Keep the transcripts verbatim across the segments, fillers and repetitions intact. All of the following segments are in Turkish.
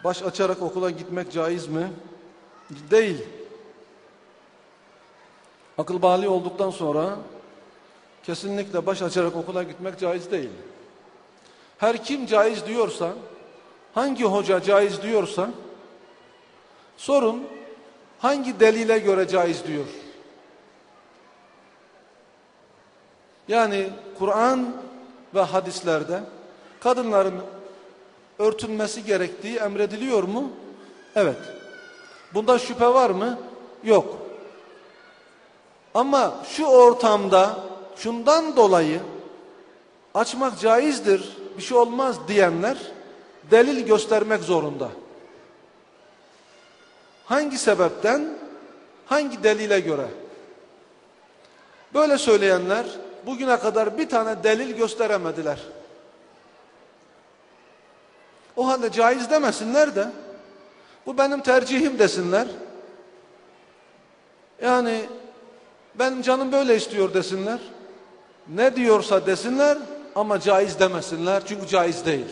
baş açarak okula gitmek caiz mi? Değil. Akıl bali olduktan sonra kesinlikle baş açarak okula gitmek caiz değil. Her kim caiz diyorsa, hangi hoca caiz diyorsa, sorun hangi delile göre caiz diyor. Yani Kur'an ve hadislerde kadınların örtünmesi gerektiği emrediliyor mu? Evet. Bunda şüphe var mı? Yok. Ama şu ortamda şundan dolayı açmak caizdir, bir şey olmaz diyenler delil göstermek zorunda. Hangi sebepten, hangi delile göre? Böyle söyleyenler bugüne kadar bir tane delil gösteremediler. O halde caiz demesinler de bu benim tercihim desinler. Yani benim canım böyle istiyor desinler. Ne diyorsa desinler ama caiz demesinler çünkü caiz değil.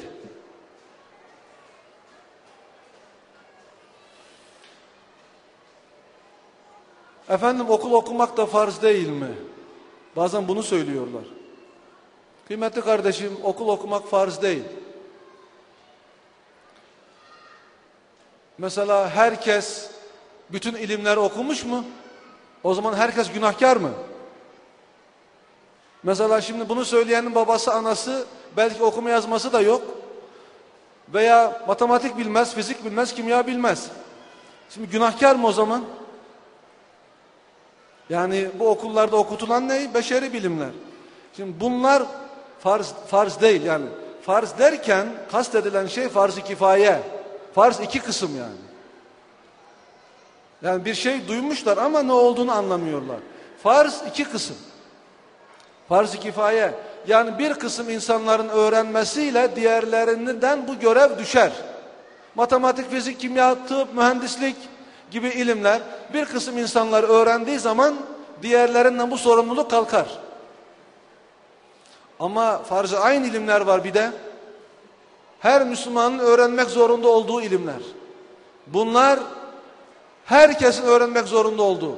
Efendim okul okumak da farz değil mi? Bazen bunu söylüyorlar. Kıymetli kardeşim, okul okumak farz değil. Mesela herkes bütün ilimleri okumuş mu? O zaman herkes günahkar mı? Mesela şimdi bunu söyleyenin babası, anası belki okuma yazması da yok. Veya matematik bilmez, fizik bilmez, kimya bilmez. Şimdi günahkar mı o zaman? Yani bu okullarda okutulan ne? Beşeri bilimler. Şimdi bunlar farz, farz değil yani. Farz derken kastedilen şey farz-ı kifaye. Farz iki kısım yani. Yani bir şey duymuşlar ama ne olduğunu anlamıyorlar. Farz iki kısım. Farz-ı kifaye. Yani bir kısım insanların öğrenmesiyle diğerlerinden bu görev düşer. Matematik, fizik, kimya, tıp, mühendislik gibi ilimler bir kısım insanlar öğrendiği zaman diğerlerinden bu sorumluluk kalkar. Ama farz-ı ayn ilimler var bir de. Her Müslümanın öğrenmek zorunda olduğu ilimler. Bunlar herkesin öğrenmek zorunda olduğu.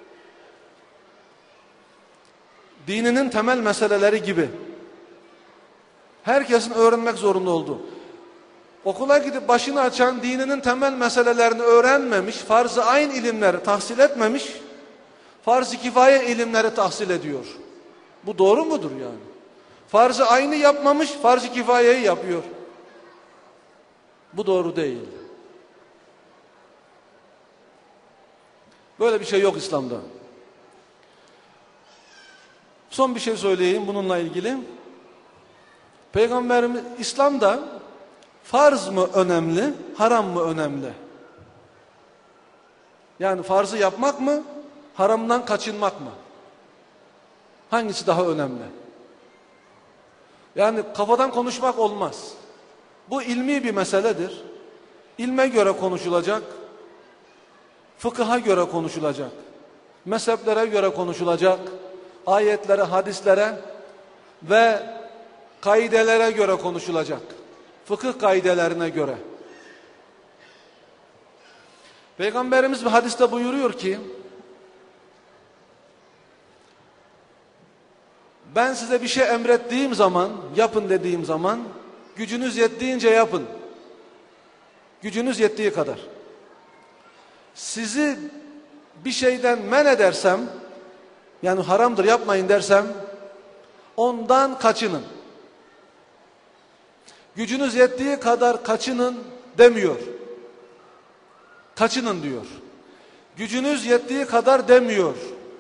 Dininin temel meseleleri gibi. Herkesin öğrenmek zorunda olduğu. Okula gidip başını açan dininin temel meselelerini öğrenmemiş, farz-ı ayn ilimleri tahsil etmemiş, farz-ı kifaye ilimleri tahsil ediyor. Bu doğru mudur yani? Farz-ı aynı yapmamış, farz-ı kifayeyi yapıyor. Bu doğru değil. Böyle bir şey yok İslam'da. Son bir şey söyleyeyim bununla ilgili. Peygamberimiz İslam'da farz mı önemli, haram mı önemli? Yani farzı yapmak mı, haramdan kaçınmak mı? Hangisi daha önemli? Yani kafadan konuşmak olmaz. Bu ilmi bir meseledir. İlme göre konuşulacak, fıkıha göre konuşulacak, mezheplere göre konuşulacak, ayetlere, hadislere ve kaidelere göre konuşulacak. Fıkıh kaidelerine göre. Peygamberimiz bir hadiste buyuruyor ki, ben size bir şey emrettiğim zaman, yapın dediğim zaman, gücünüz yettiğince yapın. Gücünüz yettiği kadar. Sizi bir şeyden men edersem, yani haramdır yapmayın dersem, ondan kaçının. Gücünüz yettiği kadar kaçının demiyor. Kaçının diyor. Gücünüz yettiği kadar demiyor.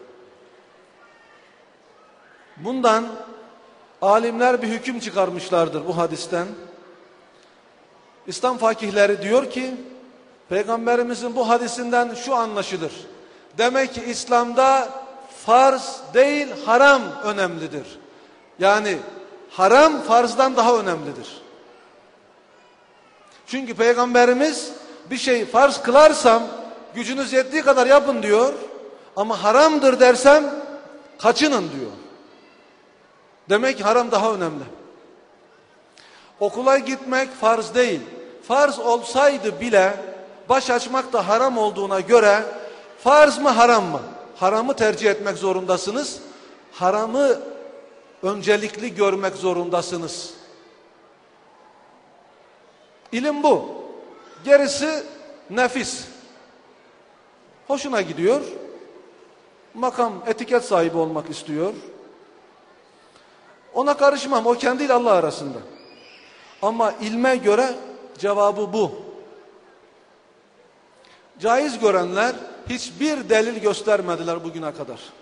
Bundan alimler bir hüküm çıkarmışlardır bu hadisten. İslam fakihleri diyor ki, Peygamberimizin bu hadisinden şu anlaşılır. Demek ki İslam'da farz değil haram önemlidir. Yani haram farzdan daha önemlidir. Çünkü Peygamberimiz bir şey farz kılarsam gücünüz yettiği kadar yapın diyor. Ama haramdır dersem kaçının diyor. Demek ki haram daha önemli. Okula gitmek farz değil. farz olsaydı bile baş açmak da haram olduğuna göre farz mı haram mı? Haramı tercih etmek zorundasınız. Haramı öncelikli görmek zorundasınız. İlim bu. Gerisi nefis. Hoşuna gidiyor. Makam, etiket sahibi olmak istiyor. Ona karışmam. O kendiyle Allah arasında. Ama ilme göre cevabı bu. Caiz görenler hiçbir delil göstermediler bugüne kadar.